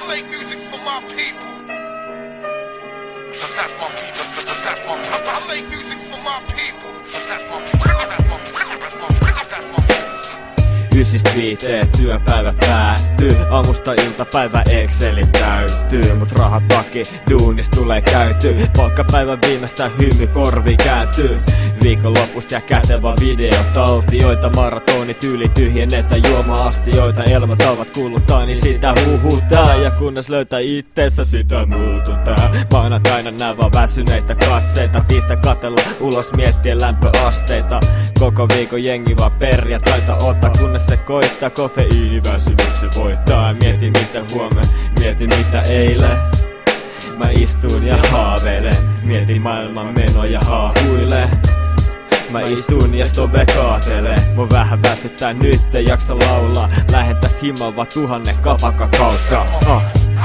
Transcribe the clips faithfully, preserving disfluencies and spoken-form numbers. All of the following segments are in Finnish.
I make music for my people. That's my people. That's my people. I make music for my people. That's my people. That's my people. That's my people. That's my people. Ysistä viiteen työpäivä päättyy, aamusta iltapäivä Excelin täyttyy. Mut rahat takia duunis tulee käyty, palkkapäivän viimeistä hymy korvi kääntyy. Viikonlopusta ja kätevä videotaltioita, maratonit yli tyhjennetä juoma-astioita. Elämäntauvat kuuluttaa, niin sitä huhutaa, ja kunnes löytää itteensä sitä muututtaa. Maanantaina nää vaan väsyneitä katseita, tiistai katella ulos miettien lämpöasteita. Koko viikon jengi vaan perjantaita ottaa, kunnes se koittaa kofeiiniväsymyksen voittaa. Mietin mitä huomenna, mietin mitä eilen. Mä istun ja haaveilen, mietin maailman menoja haahuilen. Mä istun ja stobe kaatelee, mun vähän väsyttää nyt, ei jaksa laulaa. Lähen tästä himaan vaan tuhannen kapaka kautta. uh.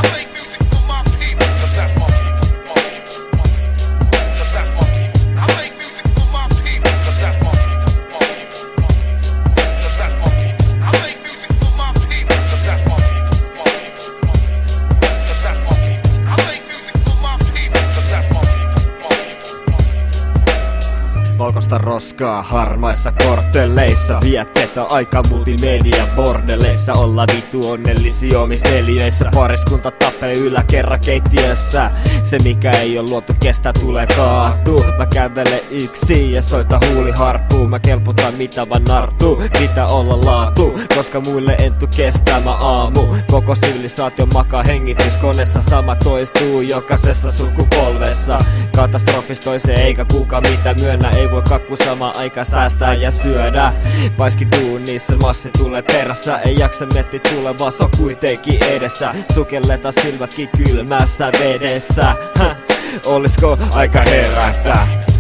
Valkoista roskaa harmaissa kortteleissa, viettetä aika multimedia bordeleissa. Olla vitu onnellisia omissa neliöissä, pariskunta tapee yläkerran keittiössä. Se mikä ei oo luotu kestä tulee kaatuu. Mä kävelen yksin ja soita huuliharppuu. Mä kelputan mitä vaan narttuu, pitää olla laatu, koska muille en tuu kestämä aamu. Koko sivilisaatio makaa hengityskoneessa, sama toistuu jokaisessa sukupolvessa. Katastrofista toiseen eikä kukaan mitä myönnä, ei voi kakku samaan aikaan säästää ja syödä. Paiski duunissa, massi tulee perässä, ei jaksa mietti tulevaa, se on kuitenkin edessä. Sukelleta silmätkin kylmässä vedessä. Häh, olisko aika herättää?